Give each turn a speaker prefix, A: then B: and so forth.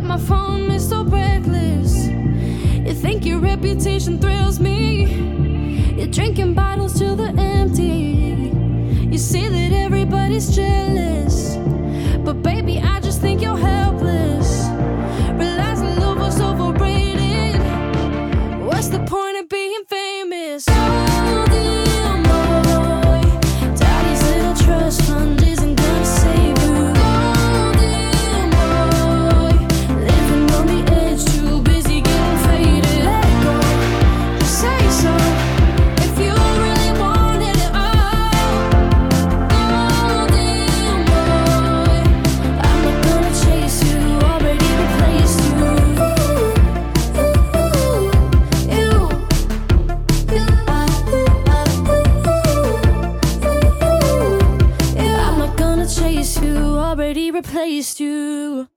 A: my phone is so reckless. You think your reputation thrills me. You're drinking bottles till they're empty. You see that everybody's jealous, but baby, I just think you're helpless. Realizing love was overrated. What's the point of being famous? Oh, dear boy, daddy's little trust fund isn't gonna save you. Oh, dear boy, living on the edge, too busy getting faded. Let it go, just say so. If you really wanted it all. Oh, dear boy, I'm not gonna chase you, already replaced you. I'm not gonna chase you, already replaced you.